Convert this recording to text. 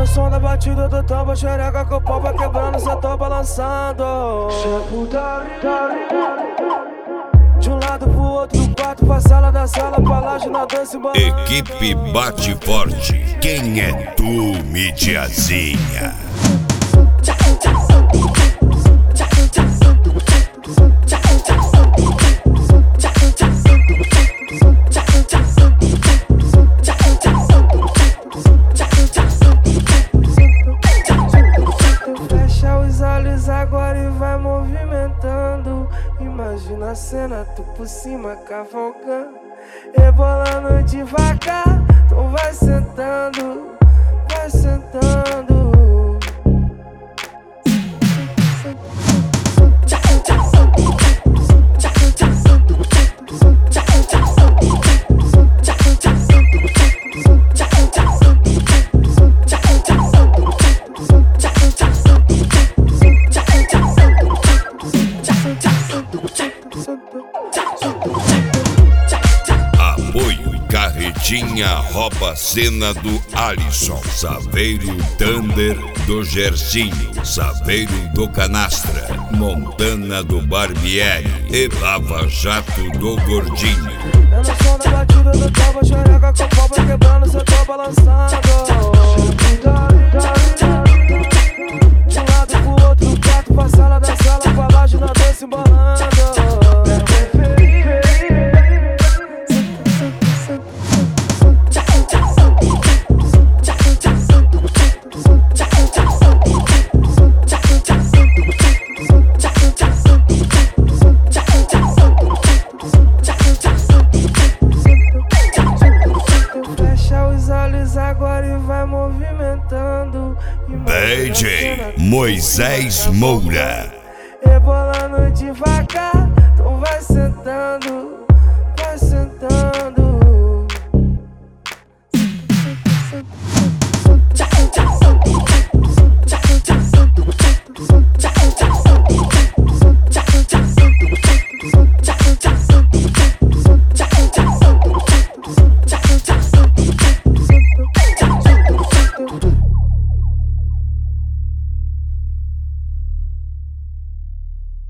no som da batida do tambor, xereca com o pau vai quebrando, cê tô balançando. De um lado pro outro do quarto, pra sala da sala, pra laje na dança e Equipe Bate Forte, quem é tu, mídiazinha? Fecha os olhos agora e vai movimentando. Imagina a cena, tu por cima cavalgando, rebolando devagar. Tu vai sentando, vai sentando. Apoio Carretinha rouba cena do Alisson, Saveiro Thunder do Gersinho, Saveiro do Canastra, Montana do Barbieri e Lava Jato do Gordinho. Eu no som da batida do tambor, xereca com o pau vai quebrando, cê tô balançando. De um lado pro outro do quarto, pra sala da sala, pra laje na dança embolando. Fecha os olhos agora e vai movimentando. DJ Moisés Moura. Rebolando devagar, tu vai sentando, vai sentando.